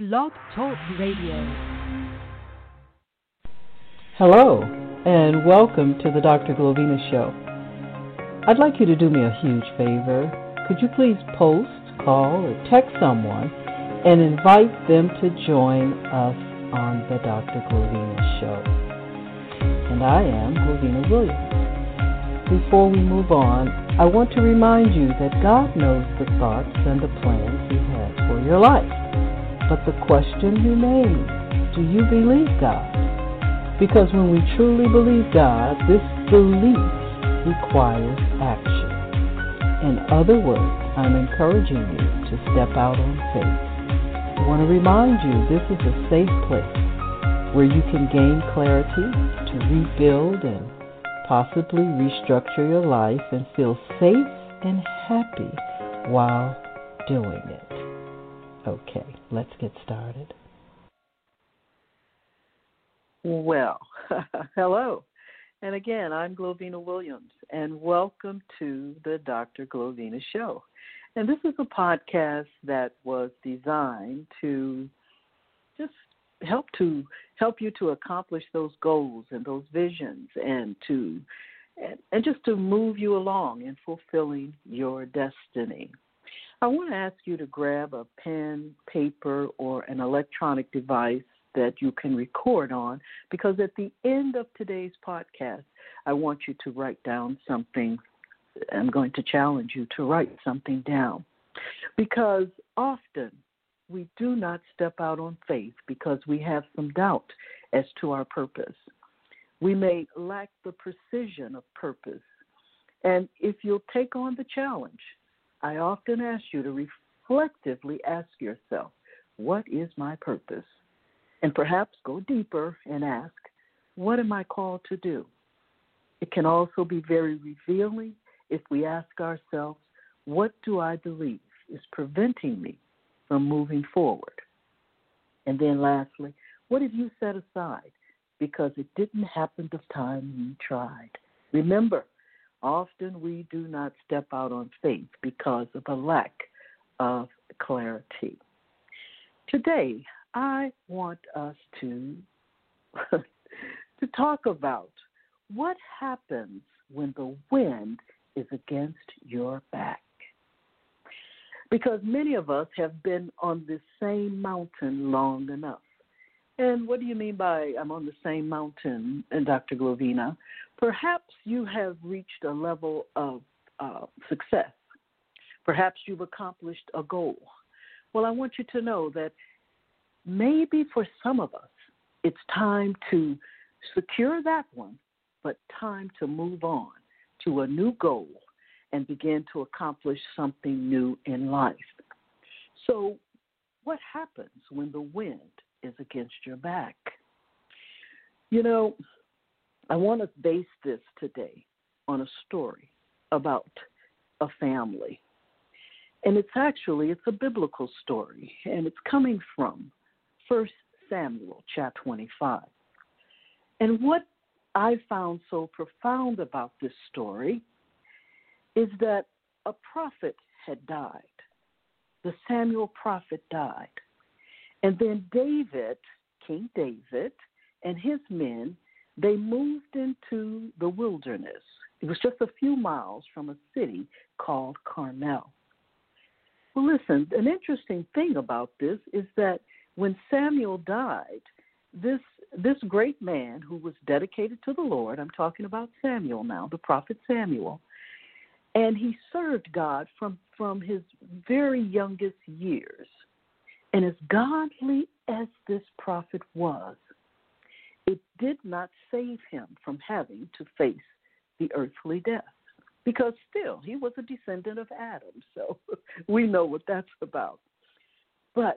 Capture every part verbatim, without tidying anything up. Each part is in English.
Blog Talk Radio. Hello, and welcome to the Doctor Glovina Show. I'd like you to do me a huge favor. Could you please post, call, or text someone and invite them to join us on the Doctor Glovina Show? And I am Glovina Williams. Before we move on, I want to remind you that God knows the thoughts and the plans He has for your life. But the question remains, do you believe God? Because when we truly believe God, this belief requires action. In other words, I'm encouraging you to step out on faith. I want to remind you this is a safe place where you can gain clarity to rebuild and possibly restructure your life and feel safe and happy while doing it. Okay, let's get started. Well, hello. And again, I'm Glovina Williams, and welcome to the Doctor Glovina Show. And this is a podcast that was designed to just help to help you to accomplish those goals and those visions, and to and, and just to move you along in fulfilling your destiny. I want to ask you to grab a pen, paper, or an electronic device that you can record on, because at the end of today's podcast, I want you to write down something. I'm going to challenge you to write something down, because often we do not step out on faith because we have some doubt as to our purpose. We may lack the precision of purpose. And if you'll take on the challenge, I often ask you to reflectively ask yourself, what is my purpose? And perhaps go deeper and ask, what am I called to do? It can also be very revealing if we ask ourselves, what do I believe is preventing me from moving forward? And then lastly, what have you set aside because it didn't happen the time you tried? Remember, often we do not step out on faith because of a lack of clarity. Today, I want us to, to talk about what happens when the wind is against your back. Because many of us have been on this same mountain long enough. And what do you mean by I'm on the same mountain, Doctor Glovina? Perhaps you have reached a level of uh, success. Perhaps you've accomplished a goal. Well, I want you to know that maybe for some of us, it's time to secure that one, but time to move on to a new goal and begin to accomplish something new in life. So what happens when the wind is against your back? You know, I want to base this today on a story about a family. And it's actually, it's a biblical story, and it's coming from First Samuel chapter twenty-five. And what I found so profound about this story is that a prophet had died. The Samuel prophet died. And then David, King David, and his men, they moved into the wilderness. It was just a few miles from a city called Carmel. Well, listen, an interesting thing about this is that when Samuel died, this this great man who was dedicated to the Lord, I'm talking about Samuel now, the prophet Samuel, and he served God from, from his very youngest years. And as godly as this prophet was, it did not save him from having to face the earthly death, because still he was a descendant of Adam, so we know what that's about. But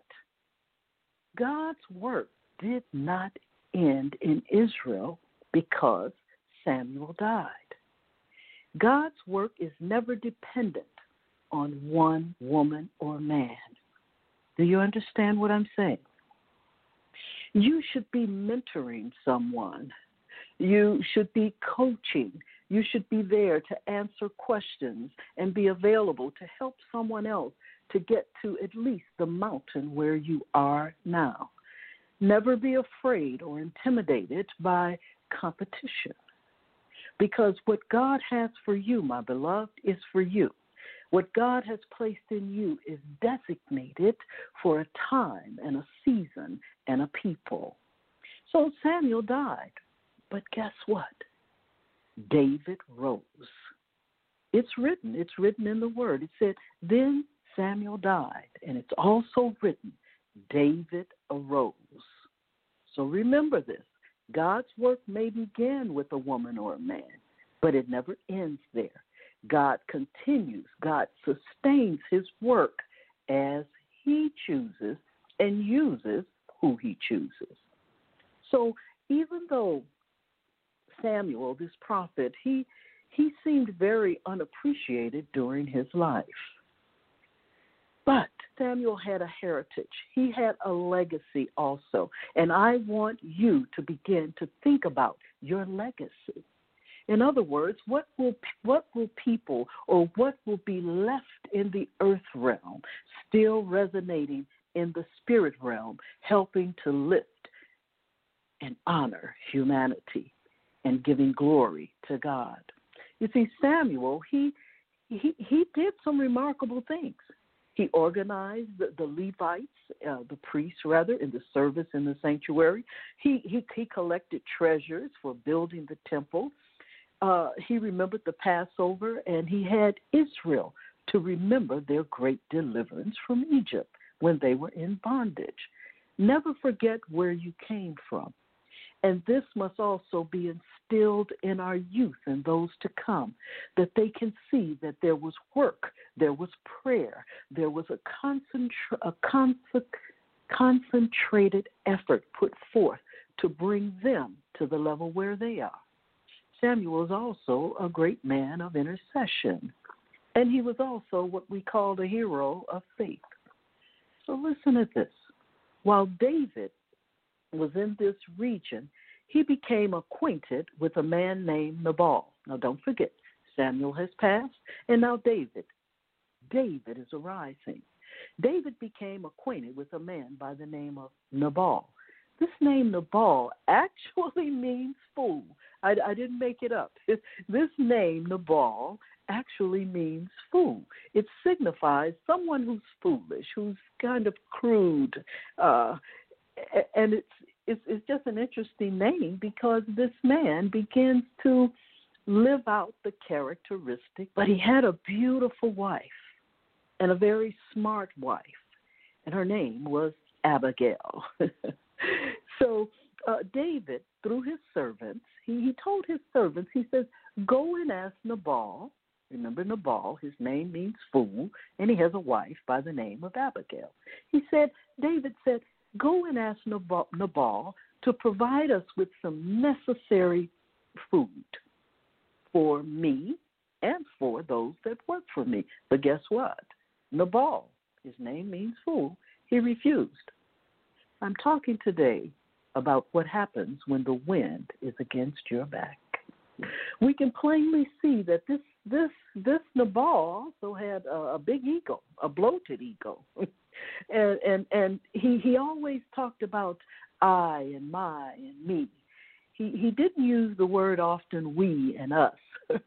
God's work did not end in Israel because Samuel died. God's work is never dependent on one woman or man. Do you understand what I'm saying? You should be mentoring someone. You should be coaching. You should be there to answer questions and be available to help someone else to get to at least the mountain where you are now. Never be afraid or intimidated by competition, because what God has for you, my beloved, is for you. What God has placed in you is designated for a time and a season and a people. So Samuel died, but guess what? David rose. It's written. It's written in the Word. It said, then Samuel died, and it's also written, David arose. So remember this. God's work may begin with a woman or a man, but it never ends there. God continues. God sustains his work as he chooses and uses who he chooses. So even though Samuel, this prophet, he he seemed very unappreciated during his life. But Samuel had a heritage. He had a legacy also. And I want you to begin to think about your legacy. In other words, what will what will people or what will be left in the earth realm still resonating in the spirit realm, helping to lift and honor humanity and giving glory to God? You see, Samuel, he he, he did some remarkable things. He organized the, the Levites, uh, the priests rather, in the service in the sanctuary. He he, he collected treasures for building the temple. Uh, he remembered the Passover, and he had Israel to remember their great deliverance from Egypt when they were in bondage. Never forget where you came from. And this must also be instilled in our youth and those to come, that they can see that there was work, there was prayer, there was a, concentra- a con- concentrated effort put forth to bring them to the level where they are. Samuel was also a great man of intercession, and he was also what we call the hero of faith. So listen to this. While David was in this region, he became acquainted with a man named Nabal. Now, don't forget, Samuel has passed, and now David. David is arising. David became acquainted with a man by the name of Nabal. This name Nabal actually means fool. I, I didn't make it up. It, this name Nabal actually means fool. It signifies someone who's foolish, who's kind of crude, uh, and it's, it's it's just an interesting name because this man begins to live out the characteristic. But he had a beautiful wife and a very smart wife, and her name was Abigail. So uh, David, through his servants, he, he told his servants, he says, go and ask Nabal. Remember Nabal, his name means fool, and he has a wife by the name of Abigail. He said, David said, go and ask Nabal, Nabal to provide us with some necessary food for me and for those that work for me. But guess what? Nabal, his name means fool, he refused. I'm talking today about what happens when the wind is against your back. We can plainly see that this this this Nabal also had a, a big ego, a bloated ego. And and and he, he always talked about I and my and me. He he didn't use the word often we and us.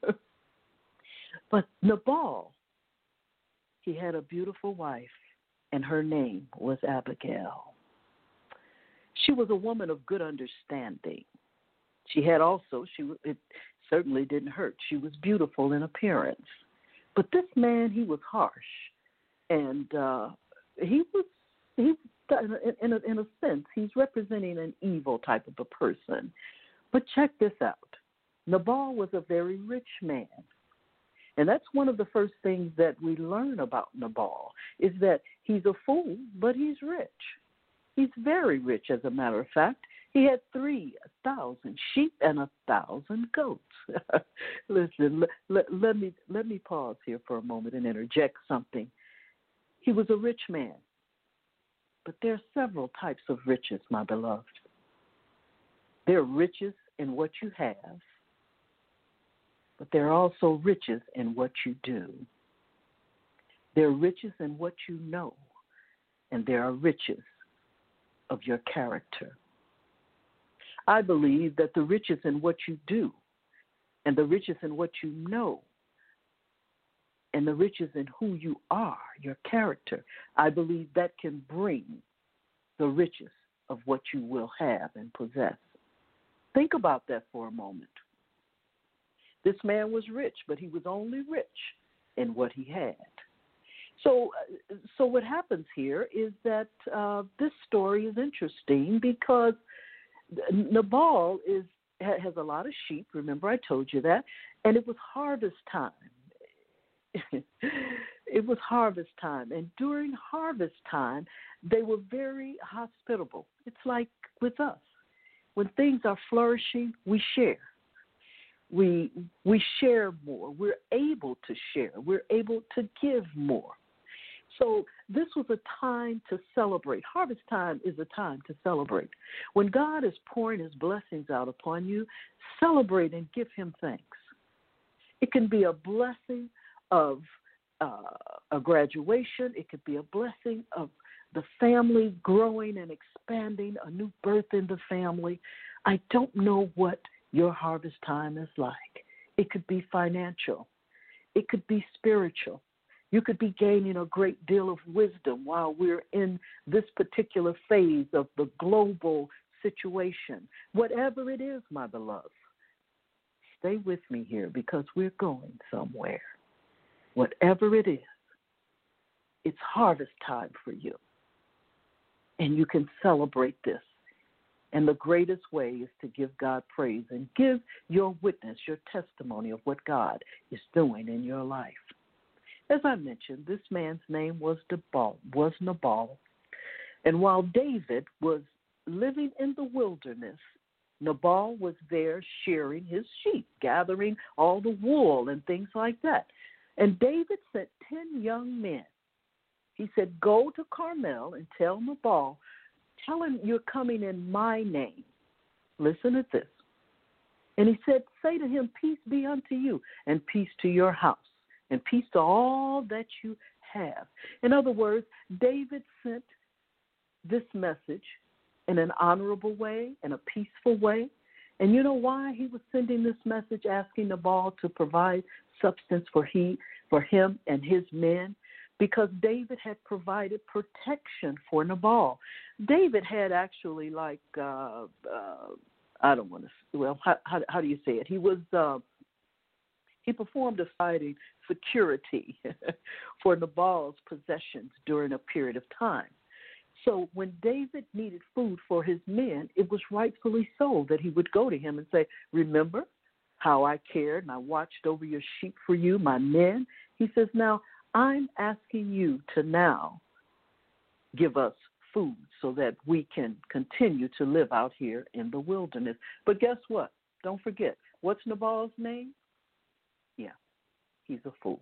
But Nabal, he had a beautiful wife, and her name was Abigail. She was a woman of good understanding. She had also, she it certainly didn't hurt. She was beautiful in appearance. But this man, he was harsh, and uh, he was he in a, in a sense he's representing an evil type of a person. But check this out: Nabal was a very rich man, and that's one of the first things that we learn about Nabal is that he's a fool, but he's rich. He's very rich, as a matter of fact. He had three thousand sheep and a thousand goats. Listen, let, let, let me let me pause here for a moment and interject something. He was a rich man, but there are several types of riches, my beloved. There are riches in what you have, but there are also riches in what you do. There are riches in what you know, and there are riches of your character. I believe that the riches in what you do, and the riches in what you know, and the riches in who you are, your character, I believe that can bring the riches of what you will have and possess. Think about that for a moment. This man was rich, but he was only rich in what he had. So, so what happens here is that uh, this story is interesting because Nabal is has a lot of sheep. Remember, I told you that, and it was harvest time. It was harvest time, and during harvest time, they were very hospitable. It's like with us. When things are flourishing, we share. We we share more. We're able to share. We're able to give more. So this was a time to celebrate. Harvest time is a time to celebrate. When God is pouring his blessings out upon you, celebrate and give him thanks. It can be a blessing of uh, a graduation. It could be a blessing of the family growing and expanding, a new birth in the family. I don't know what your harvest time is like. It could be financial. It could be spiritual. You could be gaining a great deal of wisdom while we're in this particular phase of the global situation. Whatever it is, my beloved, stay with me here because we're going somewhere. Whatever it is, it's harvest time for you. And you can celebrate this. And the greatest way is to give God praise and give your witness, your testimony of what God is doing in your life. As I mentioned, this man's name was Nabal, was Nabal. And while David was living in the wilderness, Nabal was there shearing his sheep, gathering all the wool and things like that. And David sent ten young men. He said, go to Carmel and tell Nabal, tell him you're coming in my name. Listen to this. And he said, say to him, peace be unto you, and peace to your house, and peace to all that you have. In other words, David sent this message in an honorable way, in a peaceful way. And you know why he was sending this message, asking Nabal to provide substance for he, for him and his men? Because David had provided protection for Nabal. David had actually like, uh, uh, I don't want to, well, how, how, how do you say it? He was, uh, he performed a fighting security for Nabal's possessions during a period of time. So when David needed food for his men, it was rightfully so that he would go to him and say, remember how I cared and I watched over your sheep for you, my men? He says, now, I'm asking you to now give us food so that we can continue to live out here in the wilderness. But guess what? Don't forget, what's Nabal's name? Yeah, he's a fool.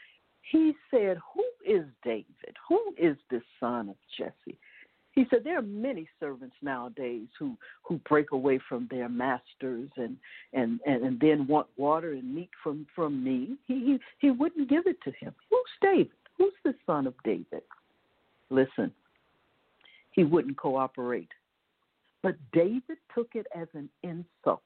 He said, who is David? Who is this son of Jesse? He said, there are many servants nowadays who, who break away from their masters and, and, and, and then want water and meat from, from me. He, he, he wouldn't give it to him. Who's David? Who's the son of David? Listen, he wouldn't cooperate. But David took it as an insult.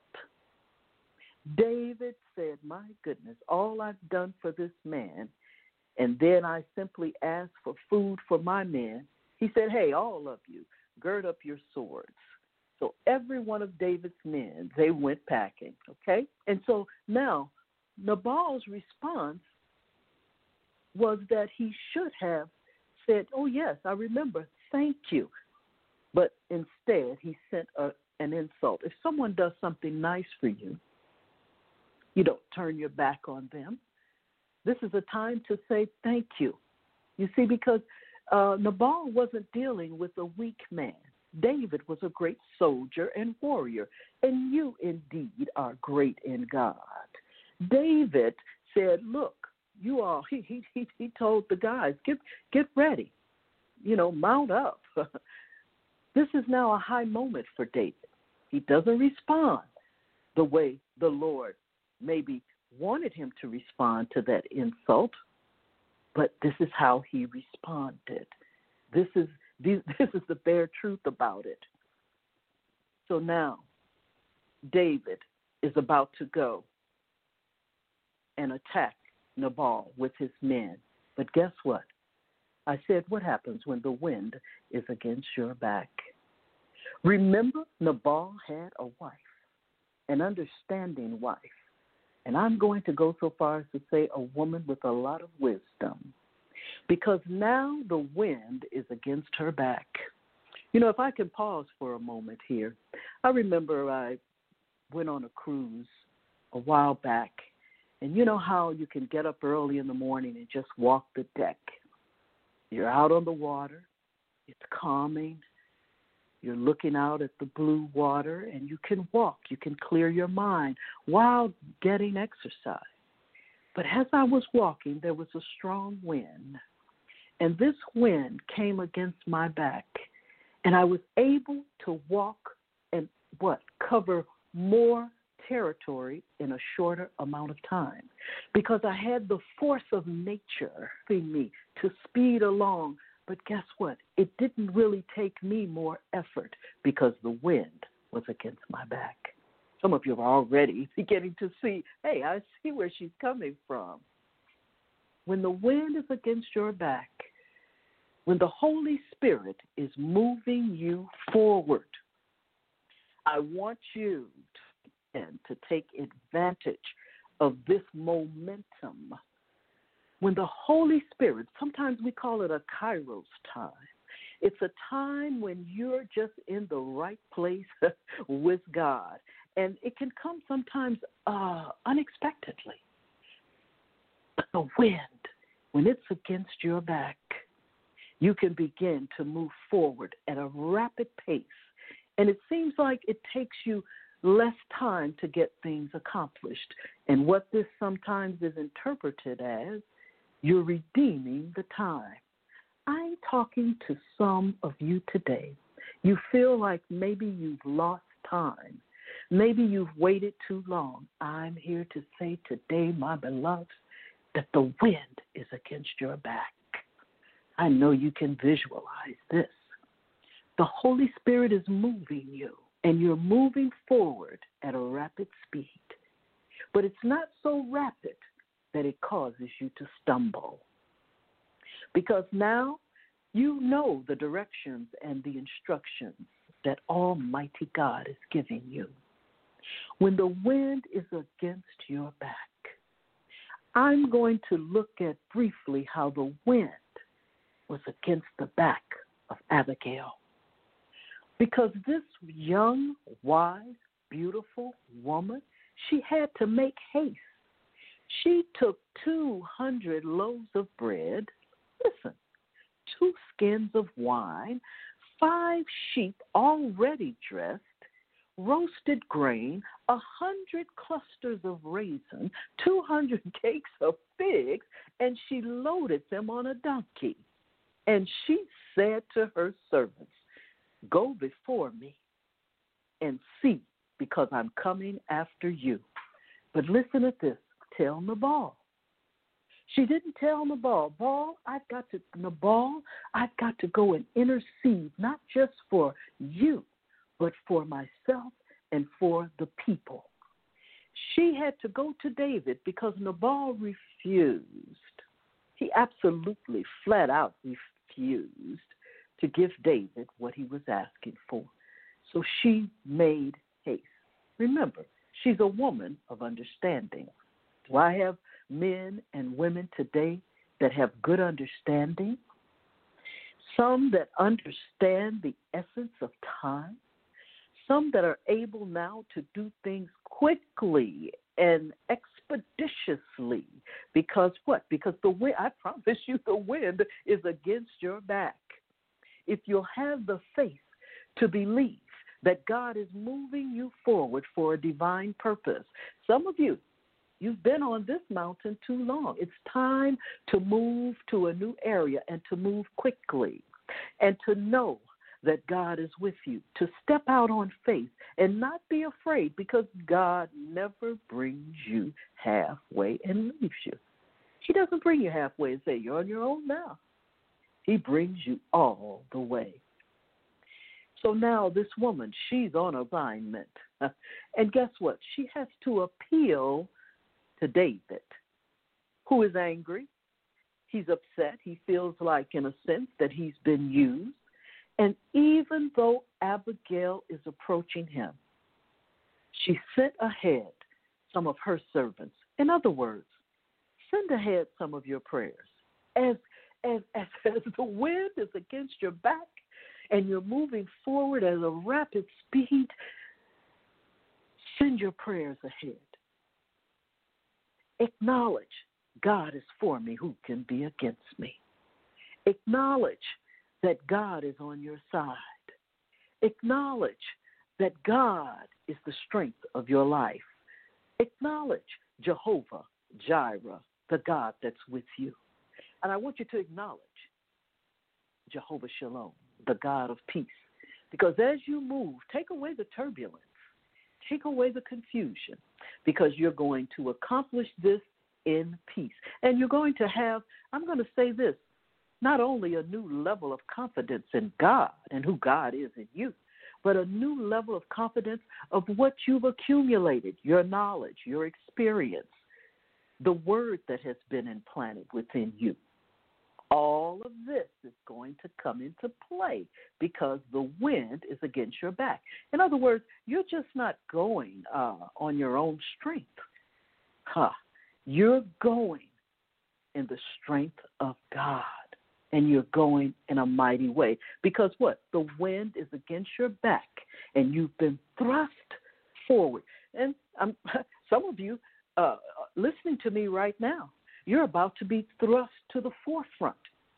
David said, my goodness, all I've done for this man, and then I simply asked for food for my men. He said, hey, all of you, gird up your swords. So every one of David's men, they went packing, okay? And so now Nabal's response was that he should have said, oh, yes, I remember, thank you. But instead, he sent a, an insult. If someone does something nice for you, you don't turn your back on them. This is a time to say thank you. You see, because uh, Nabal wasn't dealing with a weak man. David was a great soldier and warrior, and you indeed are great in God. David said, look, you all, he he he, he told the guys, get, get ready, you know, mount up. This is now a high moment for David. He doesn't respond the way the Lord maybe wanted him to respond to that insult. But this is how he responded. This is this is the bare truth about it. So now, David is about to go and attack Nabal with his men. But guess what? I said, what happens when the wind is against your back? Remember, Nabal had a wife, an understanding wife. And I'm going to go so far as to say a woman with a lot of wisdom. Because now the wind is against her back. You know, if I can pause for a moment here, I remember I went on a cruise a while back. And you know how you can get up early in the morning and just walk the deck. You're out on the water. It's calming. You're looking out at the blue water, and you can walk. You can clear your mind while getting exercise. But as I was walking, there was a strong wind, and this wind came against my back, and I was able to walk and what? Cover more territory in a shorter amount of time because I had the force of nature in me to speed along. But guess what? It didn't really take me more effort because the wind was against my back. Some of you are already beginning to see, hey, I see where she's coming from. When the wind is against your back, when the Holy Spirit is moving you forward, I want you to, to take advantage of this momentum. When the Holy Spirit, sometimes we call it a Kairos time. It's a time when you're just in the right place with God. And it can come sometimes uh, unexpectedly. But the wind, when it's against your back, you can begin to move forward at a rapid pace. And it seems like it takes you less time to get things accomplished. And what this sometimes is interpreted as, you're redeeming the time. I'm talking to some of you today. You feel like maybe you've lost time. Maybe you've waited too long. I'm here to say today, my beloved, that the wind is against your back. I know you can visualize this. The Holy Spirit is moving you, and you're moving forward at a rapid speed. But it's not so rapid that it causes you to stumble. Because now you know the directions and the instructions that Almighty God is giving you. When the wind is against your back, I'm going to look at briefly how the wind was against the back of Abigail. Because this young, wise, beautiful woman, she had to make haste. She took two hundred loaves of bread, listen, two skins of wine, five sheep already dressed, roasted grain, a hundred clusters of raisin, two hundred cakes of figs, and she loaded them on a donkey. And she said to her servants, go before me and see, because I'm coming after you. But listen at this. Tell Nabal. She didn't tell Nabal, Nabal, I've got to, Nabal, I've got to go and intercede, not just for you, but for myself and for the people. She had to go to David because Nabal refused. He absolutely, flat out refused to give David what he was asking for. So she made haste. Remember, she's a woman of understanding. Do I have men and women today that have good understanding? Some that understand the essence of time? Some that are able now to do things quickly and expeditiously. Because what? Because the wind, I promise you, the wind is against your back. If you'll have the faith to believe that God is moving you forward for a divine purpose. Some of you, you've been on this mountain too long. It's time to move to a new area and to move quickly and to know that God is with you, to step out on faith and not be afraid, because God never brings you halfway and leaves you. He doesn't bring you halfway and say, you're on your own now. He brings you all the way. So now this woman, she's on assignment. And guess what? She has to appeal to David, who is angry. He's upset. He feels like, in a sense, that he's been used. And even though Abigail is approaching him, she sent ahead some of her servants. In other words, send ahead some of your prayers. As, as, as, as the wind is against your back and you're moving forward at a rapid speed, send your prayers ahead. Acknowledge God is for me, who can be against me. Acknowledge that God is on your side. Acknowledge that God is the strength of your life. Acknowledge Jehovah Jireh, the God that's with you. And I want you to acknowledge Jehovah Shalom, the God of peace. Because as you move, take away the turbulence, take away the confusion, because you're going to accomplish this in peace. And you're going to have, I'm going to say this, not only a new level of confidence in God and who God is in you, but a new level of confidence of what you've accumulated, your knowledge, your experience, the word that has been implanted within you. All of this is going to come into play because the wind is against your back. In other words, you're just not going uh, on your own strength. Huh. You're going in the strength of God, and you're going in a mighty way. Because what? The wind is against your back, and you've been thrust forward. And um, some of you uh, listening to me right now, you're about to be thrust to the forefront.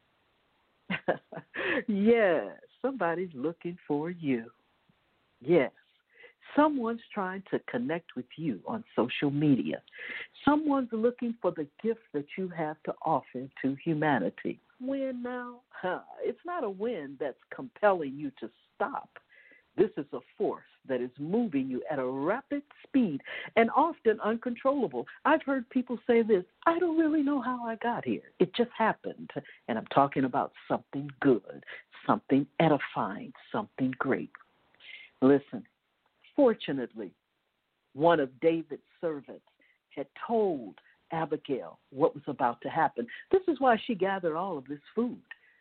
Yes, somebody's looking for you. Yes. Someone's trying to connect with you on social media. Someone's looking for the gift that you have to offer to humanity. When now? Huh, it's not a wind that's compelling you to stop. This is a force that is moving you at a rapid speed and often uncontrollable. I've heard people say this, I don't really know how I got here. It just happened. And I'm talking about something good, something edifying, something great. Listen. Fortunately, one of David's servants had told Abigail what was about to happen. This is why she gathered all of this food.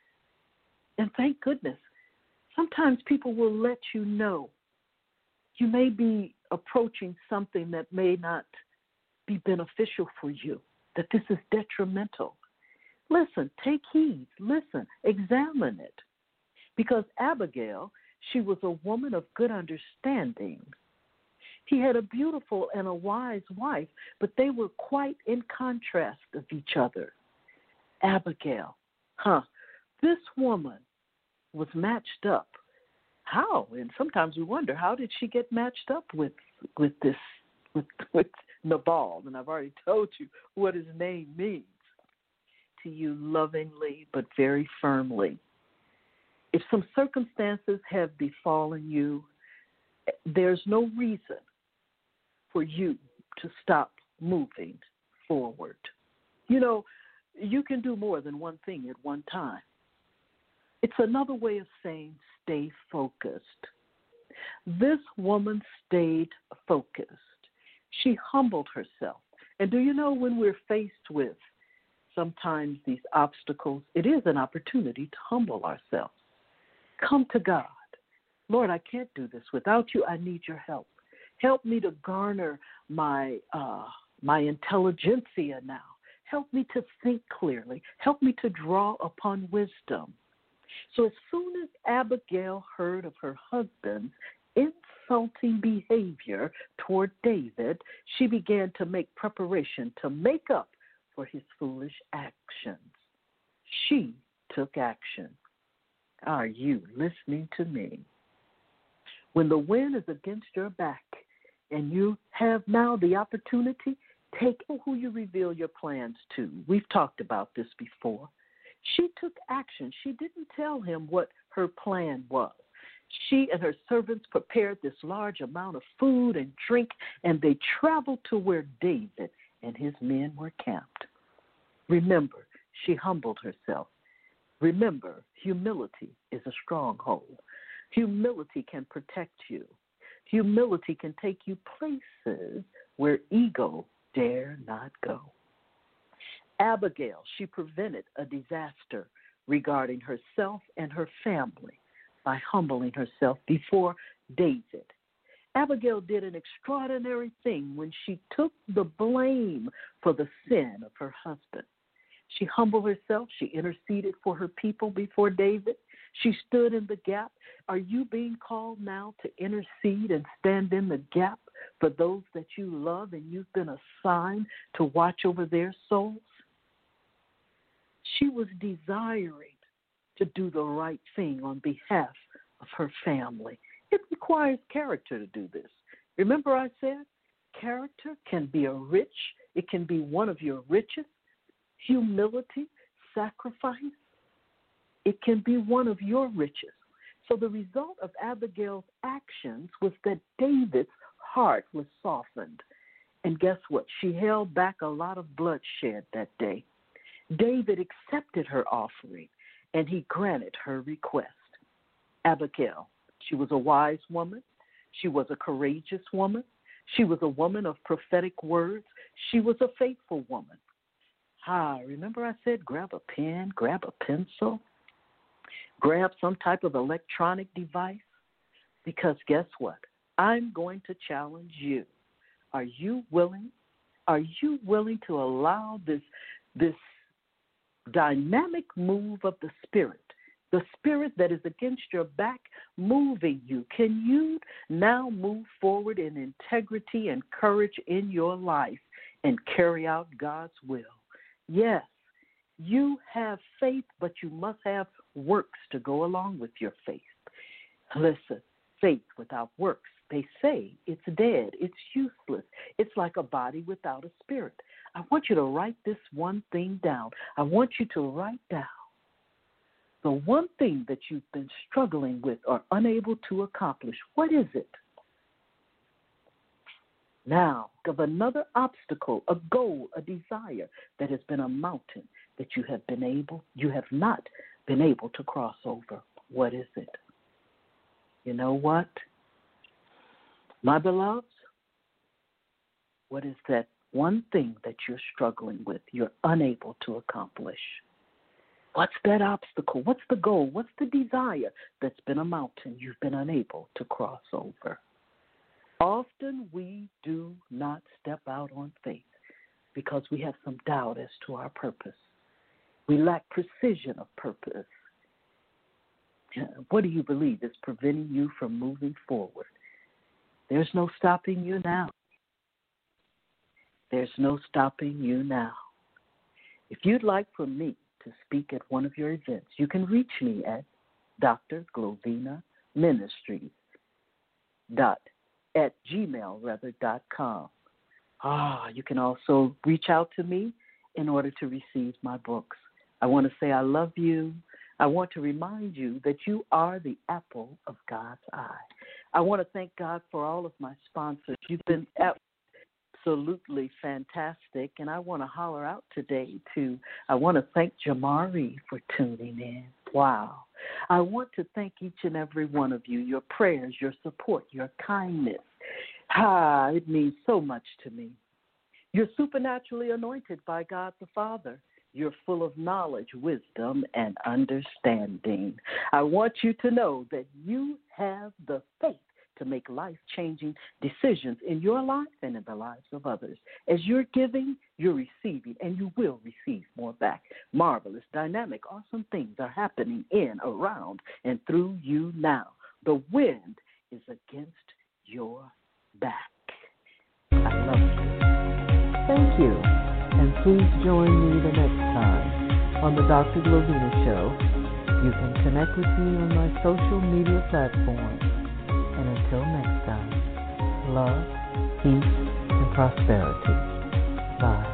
And thank goodness, sometimes people will let you know you may be approaching something that may not be beneficial for you, that this is detrimental. Listen, take heed, listen, examine it. Because Abigail, she was a woman of good understanding. He had a beautiful and a wise wife, but they were quite in contrast of each other. Abigail, huh, this woman was matched up. How? And sometimes we wonder, how did she get matched up with with this, with, with Nabal? And I've already told you what his name means. To you lovingly, but very firmly. If some circumstances have befallen you, there's no reason for you to stop moving forward. You know, you can do more than one thing at one time. It's another way of saying stay focused. This woman stayed focused. She humbled herself. And do you know, when we're faced with sometimes these obstacles, it is an opportunity to humble ourselves. Come to God. Lord, I can't do this without you. I need your help. Help me to garner my uh, my intelligentsia now. Help me to think clearly. Help me to draw upon wisdom. So as soon as Abigail heard of her husband's insulting behavior toward David, she began to make preparation to make up for his foolish actions. She took action. Are you listening to me? When the wind is against your back and you have now the opportunity, take who you reveal your plans to. We've talked about this before. She took action. She didn't tell him what her plan was. She and her servants prepared this large amount of food and drink, and they traveled to where David and his men were camped. Remember, she humbled herself. Remember, humility is a stronghold. Humility can protect you. Humility can take you places where ego dare not go. Abigail, she prevented a disaster regarding herself and her family by humbling herself before David. Abigail did an extraordinary thing when she took the blame for the sin of her husband. She humbled herself. She interceded for her people before David. She stood in the gap. Are you being called now to intercede and stand in the gap for those that you love and you've been assigned to watch over their souls? She was desiring to do the right thing on behalf of her family. It requires character to do this. Remember I said character can be a rich, it can be one of your riches. Humility, sacrifice, it can be one of your riches. So the result of Abigail's actions was that David's heart was softened. And guess what? She held back a lot of bloodshed that day. David accepted her offering, and he granted her request. Abigail, she was a wise woman. She was a courageous woman. She was a woman of prophetic words. She was a faithful woman. Ah, remember I said grab a pen, grab a pencil, grab some type of electronic device? Because guess what? I'm going to challenge you. Are you willing? Are you willing to allow this, this dynamic move of the Spirit, the Spirit that is against your back, moving you? Can you now move forward in integrity and courage in your life and carry out God's will? Yes, you have faith, but you must have works to go along with your faith. Listen, faith without works, they say it's dead, it's useless. It's like a body without a spirit. I want you to write this one thing down. I want you to write down the one thing that you've been struggling with or unable to accomplish. What is it? Now, of another obstacle, a goal, a desire that has been a mountain that you have been able, you have not been able to cross over. What is it? You know what? My beloveds, what is that one thing that you're struggling with, you're unable to accomplish? What's that obstacle? What's the goal? What's the desire that's been a mountain you've been unable to cross over? Often we do not step out on faith because we have some doubt as to our purpose. We lack precision of purpose. What do you believe is preventing you from moving forward? There's no stopping you now. There's no stopping you now. If you'd like for me to speak at one of your events, you can reach me at Doctor Glovina Ministries dot at gmail rather dot com. Ah, you can also reach out to me in order to receive my books. I want to say I love you. I want to remind you that you are the apple of God's eye. I want to thank God for all of my sponsors. You've been absolutely fantastic, and I want to holler out today to, I want to thank Jamari for tuning in. Wow. I want to thank each and every one of you, your prayers, your support, your kindness. Ah, it means so much to me. You're supernaturally anointed by God the Father. You're full of knowledge, wisdom, and understanding. I want you to know that you have the faith to make life-changing decisions in your life and in the lives of others. As you're giving, you're receiving, and you will receive more back. Marvelous, dynamic, awesome things are happening in, around, and through you now. The wind is against your back. I love you. Thank you. And please join me the next time on the Doctor Glovina Show. You can connect with me on my social media platforms. And until next time, love, peace, and prosperity. Bye.